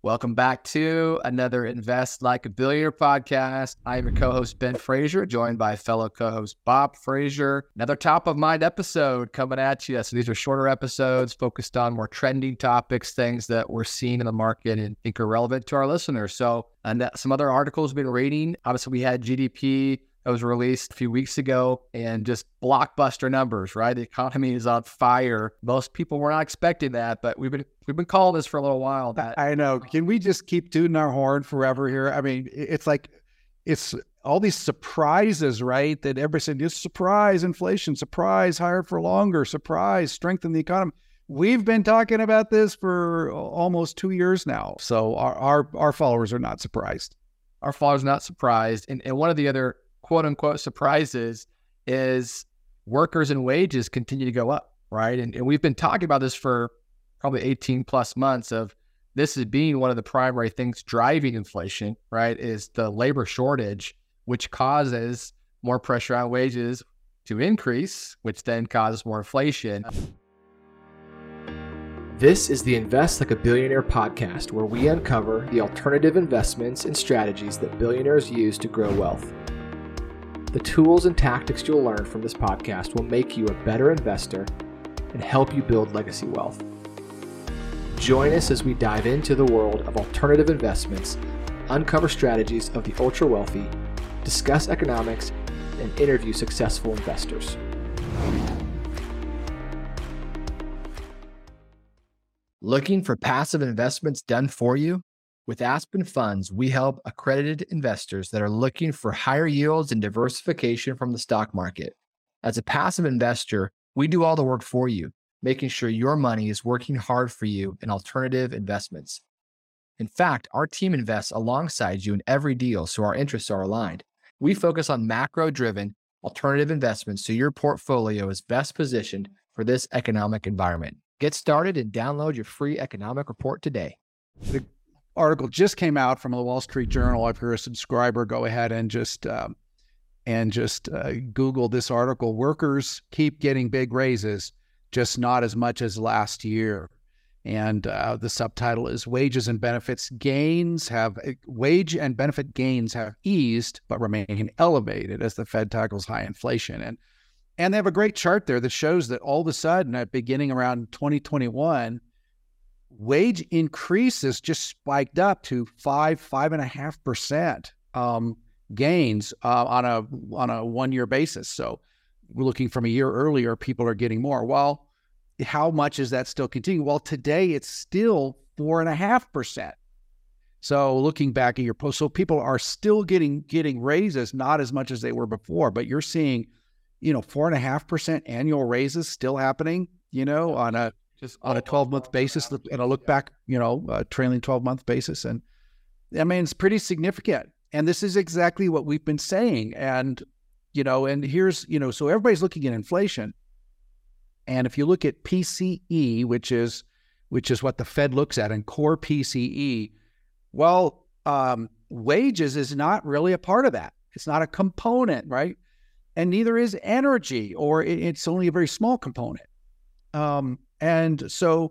Welcome back to another Invest Like a Billionaire podcast. I am your co-host, Ben Frazier, joined by fellow co-host Bob Frazier. Another top of mind episode coming at you. So these are shorter episodes focused on more trending topics, things that we're seeing in the market and think are relevant to our listeners. So, and some other articles we've been reading. Obviously, we had GDP that was released a few weeks ago and just blockbuster numbers, right? The economy is on fire. Most people were not expecting that, but we've been calling this for a little while. I know. Can we just keep tooting our horn forever here? I mean, it's all these surprises, right? That everybody's saying, just surprise inflation, surprise higher for longer, surprise strengthen the economy. We've been talking about this for almost 2 years now. So our followers are not surprised. Our followers are not surprised. And one of the other quote unquote surprises is workers and wages continue to go up, right? And we've been talking about this for probably 18 plus months of this as being one of the primary things driving inflation, right? Is the labor shortage, which causes more pressure on wages to increase, which then causes more inflation. This is the Invest Like a Billionaire podcast, where we uncover the alternative investments and strategies that billionaires use to grow wealth. The tools and tactics you'll learn from this podcast will make you a better investor and help you build legacy wealth. Join us as we dive into the world of alternative investments, uncover strategies of the ultra wealthy, discuss economics, and interview successful investors. Looking for passive investments done for you? With Aspen Funds, we help accredited investors that are looking for higher yields and diversification from the stock market. As a passive investor, we do all the work for you, making sure your money is working hard for you in alternative investments. In fact, our team invests alongside you in every deal, so our interests are aligned. We focus on macro-driven alternative investments so your portfolio is best positioned for this economic environment. Get started and download your free economic report today. The article just came out from the Wall Street Journal. If you're a subscriber, go ahead and just Google this article. Workers keep getting big raises, just not as much as last year. And the subtitle is wage and benefit gains have eased, but remain elevated as the Fed tackles high inflation. And they have a great chart there that shows that all of a sudden, at beginning around 2021, wage increases just spiked up to 5.5% gains on a 1 year basis. So we're looking from a year earlier, people are getting more. Well, how much is that still continuing? Well, today it's still 4.5%. So looking back at your post, so people are still getting raises, not as much as they were before, but you're seeing, 4.5% annual raises still happening, on a 12-month basis, and a look back, a trailing 12-month basis. And I mean, it's pretty significant. And this is exactly what we've been saying. And, and here's, so everybody's looking at inflation. And if you look at PCE, which is what the Fed looks at, and core PCE, well, wages is not really a part of that. It's not a component, right? And neither is energy, or it's only a very small component. But the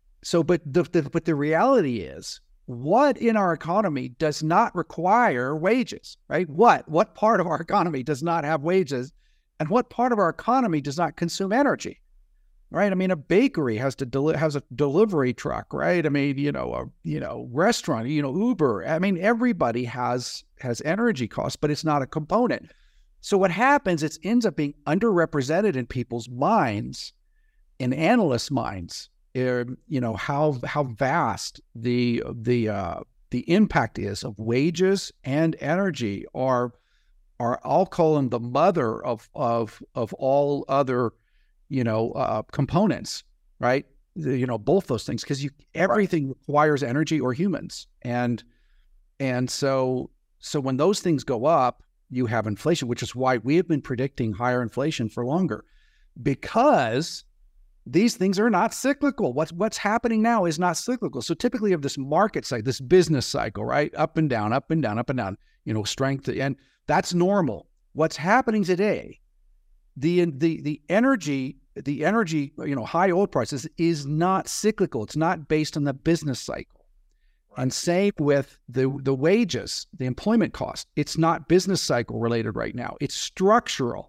reality is, what in our economy does not require wages, right? What part of our economy does not have wages, and what part of our economy does not consume energy, right? I mean, a bakery has a delivery truck, right? I mean, a restaurant, Uber. I mean, everybody has energy costs, but it's not a component. So what happens? It ends up being underrepresented in people's minds, in analysts' minds. How vast the impact is of wages and energy are I'll call them the mother of all other components, right? Both those things, because everything requires energy or humans, and so when those things go up, you have inflation, which is why we have been predicting higher inflation for longer, because these things are not cyclical. What's happening now is not cyclical. So typically you have this market cycle, this business cycle, right? Up and down, up and down, up and down, strength, and that's normal. What's happening today, the energy, high oil prices is not cyclical. It's not based on the business cycle. And same with the wages, the employment cost. It's not business cycle related right now. It's structural,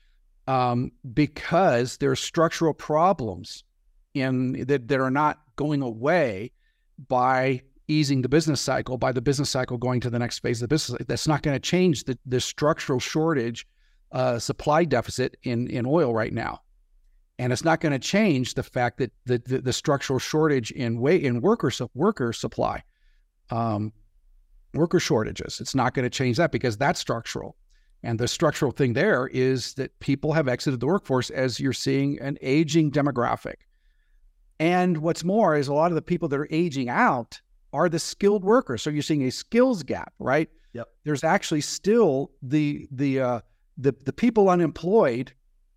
because there's structural problems that are not going away by easing the business cycle, by the business cycle going to the next phase of the business. That's not going to change the structural shortage, supply deficit in oil right now. And it's not going to change the fact that the structural shortage in worker supply, worker shortages. It's not going to change that because that's structural. And the structural thing there is that people have exited the workforce as you're seeing an aging demographic. And what's more is a lot of the people that are aging out are the skilled workers. So you're seeing a skills gap, right? Yep. There's actually still the people unemployed.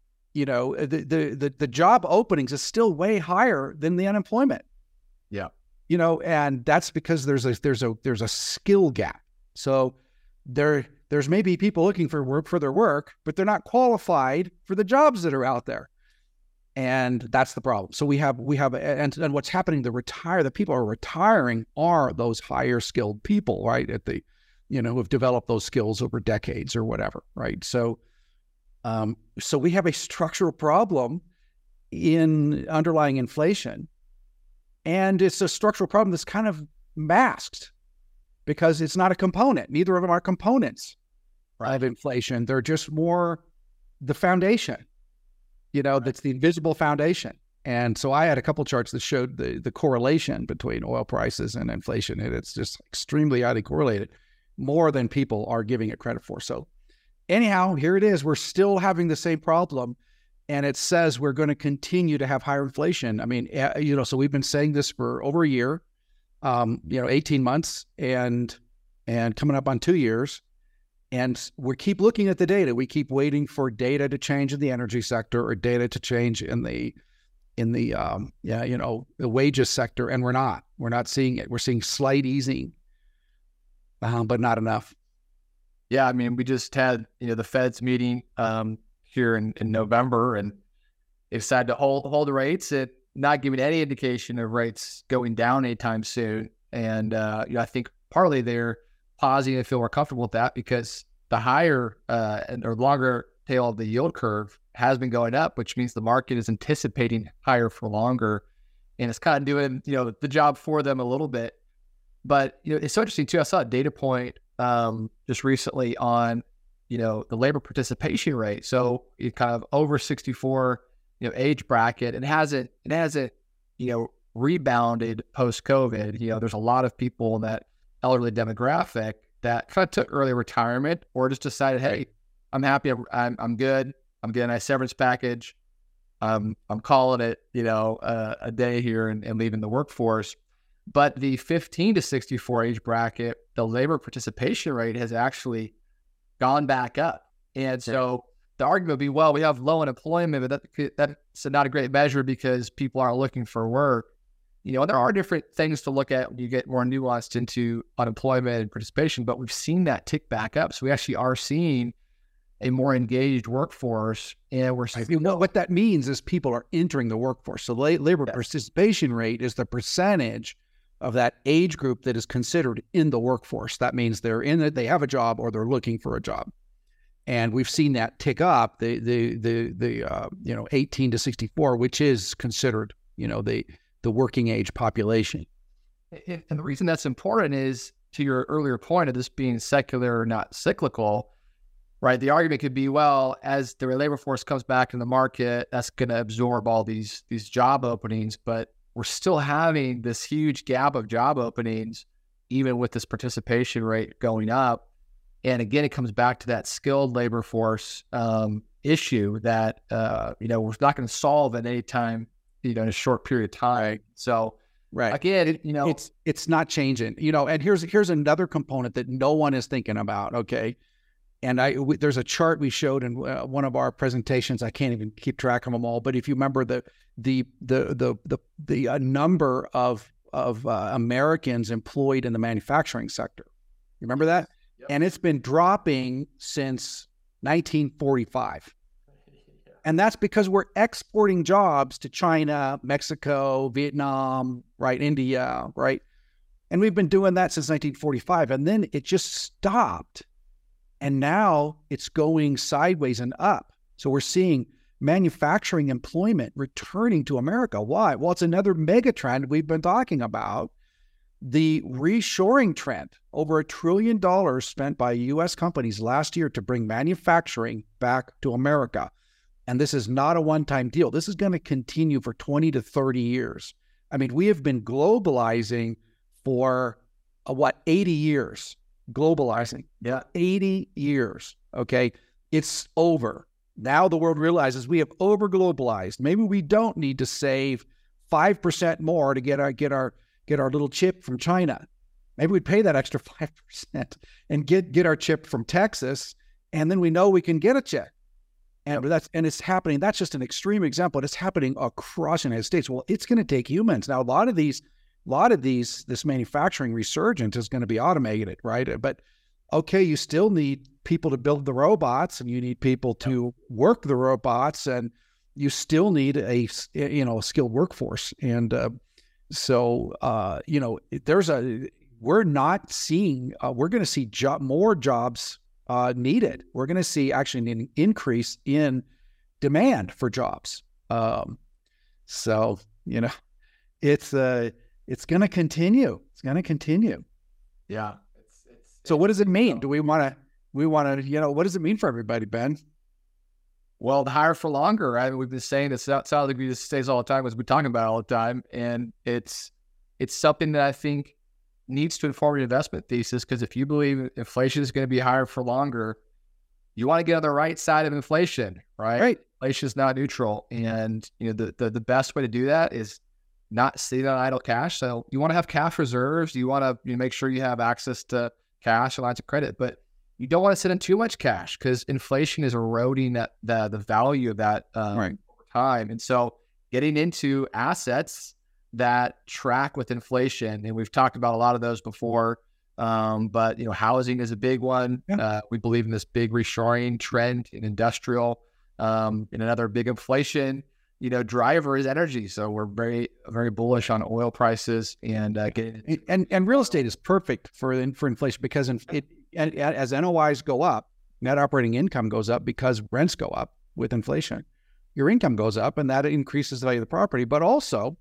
The job openings is still way higher than the unemployment. Yeah. And that's because there's a skill gap. So there's maybe people looking for their work, but they're not qualified for the jobs that are out there. And that's the problem. So we have and what's happening, the people are retiring are those higher skilled people, right? Who have developed those skills over decades or whatever, right? So we have a structural problem in underlying inflation, and it's a structural problem that's kind of masked because it's not a component. Neither of them are components of inflation. They're just more the foundation, that's the invisible foundation. And so I had a couple charts that showed the correlation between oil prices and inflation, and it's just extremely highly correlated, more than people are giving it credit for. So anyhow, here it is. We're still having the same problem, and it says we're going to continue to have higher inflation. I mean, so we've been saying this for over a year, 18 months, and coming up on 2 years, and we keep looking at the data. We keep waiting for data to change in the energy sector or data to change in the wages sector, and we're not seeing it. We're seeing slight easing, but not enough. Yeah, I mean, we just had the Fed's meeting here in November, and they decided to hold the rates and not giving any indication of rates going down anytime soon. And I think partly they're pausing and feel more comfortable with that because the higher or longer tail of the yield curve has been going up, which means the market is anticipating higher for longer, and it's kind of doing the job for them a little bit. But it's so interesting too. I saw a data point just recently on, the labor participation rate. So it kind of over 64, age bracket, and hasn't rebounded post COVID. There's a lot of people in that elderly demographic that kind of took early retirement or just decided, hey, I'm happy. I'm good. I'm getting a nice severance package. I'm calling it, a day here and leaving the workforce. But the 15 to 64 age bracket, the labor participation rate has actually gone back up. And so the argument would be, well, we have low unemployment, but that's not a great measure because people aren't looking for work. And there are different things to look at when you get more nuanced into unemployment and participation, but we've seen that tick back up. So we actually are seeing a more engaged workforce, and we're what that means is people are entering the workforce. So labor participation rate is the percentage of that age group that is considered in the workforce. That means they're in it, they have a job, or they're looking for a job. And we've seen that tick up, the 18 to 64, which is considered, the working age population. And the reason that's important is, to your earlier point of this being secular, not cyclical, right? The argument could be, well, as the labor force comes back in the market, that's going to absorb all these job openings, but we're still having this huge gap of job openings, even with this participation rate going up. And again, it comes back to that skilled labor force issue that, we're not going to solve at any time, in a short period of time. So again, it's not changing, and here's another component that no one is thinking about. Okay. And there's a chart we showed in one of our presentations. I can't even keep track of them all, but if you remember the number of Americans employed in the manufacturing sector, you remember that? Yep. And it's been dropping since 1945. And that's because we're exporting jobs to China, Mexico, Vietnam, right, India, right? And we've been doing that since 1945. And then it just stopped. And now it's going sideways and up. So we're seeing manufacturing employment returning to America. Why? Well, it's another mega trend we've been talking about. The reshoring trend, over $1 trillion spent by U.S. companies last year to bring manufacturing back to America. And this is not a one-time deal. This is going to continue for 20 to 30 years. I mean, we have been globalizing for 80 years. Globalizing. Yeah. 80 years. Okay. It's over. Now the world realizes we have over-globalized. Maybe we don't need to save 5% more to get our little chip from China. Maybe we'd pay that extra 5% and get our chip from Texas, and then we know we can get a check. And it's happening. That's just an extreme example. It's happening across the United States. Well, it's going to take humans. Now, a lot of this manufacturing resurgence is going to be automated, right? But okay, you still need people to build the robots, and you need people to work the robots, and you still need a skilled workforce. And we're not seeing, we're going to see more jobs needed. We're going to see actually an increase in demand for jobs. It's going to continue. It's going to continue. Yeah. So what does it mean? Do we want to, what does it mean for everybody, Ben? Well, the higher for longer, right? We've been saying this, Solid Degree stays all the time, as we're talking about all the time. And it's something that I think needs to inform your investment thesis, because if you believe inflation is going to be higher for longer, you want to get on the right side of inflation, right? Right. Inflation is not neutral. And the best way to do that is not sitting on idle cash. So you want to have cash reserves. You want to make sure you have access to cash and lines of credit, but you don't want to sit in too much cash, because inflation is eroding the value of that over time. And so getting into assets that track with inflation, and we've talked about a lot of those before, but housing is a big one. Yeah. We believe in this big reshoring trend in industrial, and another big inflation driver is energy. So we're very, very bullish on oil prices and and real estate is perfect for inflation, because as NOIs go up, net operating income goes up because rents go up with inflation. Your income goes up, and that increases the value of the property. But also,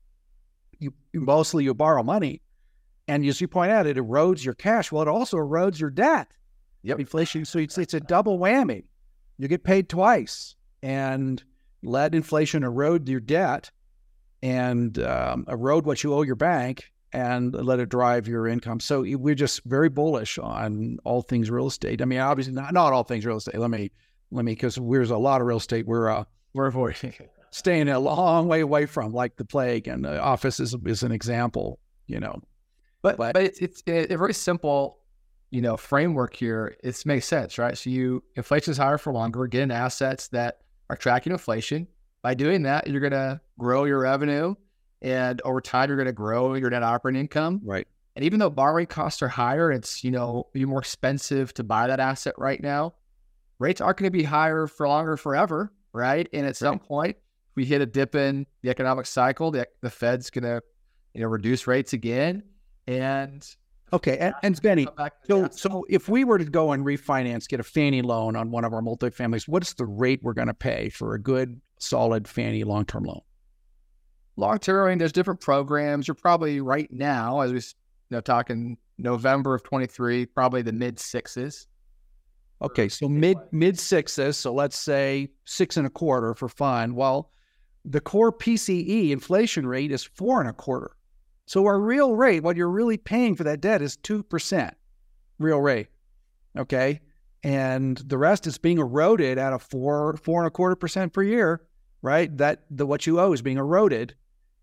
you borrow money, and as you point out, it erodes your cash. Well, it also erodes your debt. Yep. Inflation. So it's a double whammy. You get paid twice, and let inflation erode your debt and erode what you owe your bank, and let it drive your income. So we're just very bullish on all things real estate. I mean, obviously not all things real estate. Let me, because there's a lot of real estate we're avoiding, staying a long way away from, like the plague. And the office is an example, But it's a very simple, framework here. It makes sense, right? So inflation is higher for longer. Get in assets that are tracking inflation. By doing that, you're going to grow your revenue, and over time, you're going to grow your net operating income. Right. And even though borrowing costs are higher, it's, be more expensive to buy that asset right now. Rates aren't going to be higher for longer forever, right? And at some point, we hit a dip in the economic cycle, the Fed's going to, reduce rates again. And okay. And Benny, so if we were to go and refinance, get a Fannie loan on one of our multifamilies, what's the rate we're going to pay for a good, solid Fannie long-term loan? Long-term, there's different programs. You're probably right now, as we talking November of 23, probably the mid sixes. Okay, so mid sixes. So let's say 6.25% for fun. Well, the core PCE inflation rate is 4.25%. So our real rate, what you're really paying for that debt, is 2% real rate. Okay, and the rest is being eroded at a 4.25% per year. Right, what you owe is being eroded.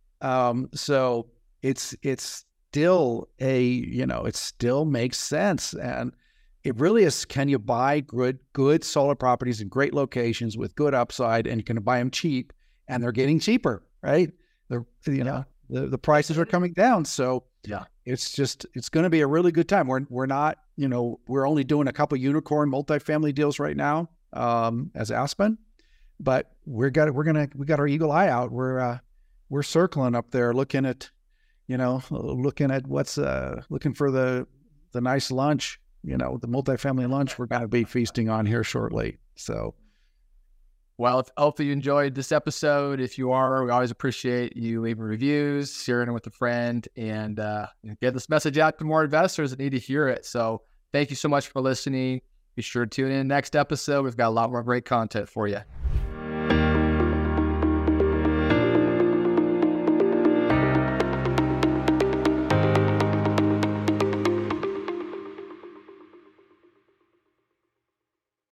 So it's still it still makes sense, and it really is. Can you buy good solid properties in great locations with good upside, and you can buy them cheap, and they're getting cheaper, right? The prices are coming down, so yeah, it's going to be a really good time. We're not, we're only doing a couple unicorn multifamily deals right now as Aspen. But we got our eagle eye out. We're circling up there, looking at, looking at looking for the nice lunch, the multifamily lunch we're going to be feasting on here shortly. So, well, hopefully you enjoyed this episode. If you are, we always appreciate you leaving reviews, sharing it with a friend, and get this message out to more investors that need to hear it. So thank you so much for listening. Be sure to tune in next episode. We've got a lot more great content for you.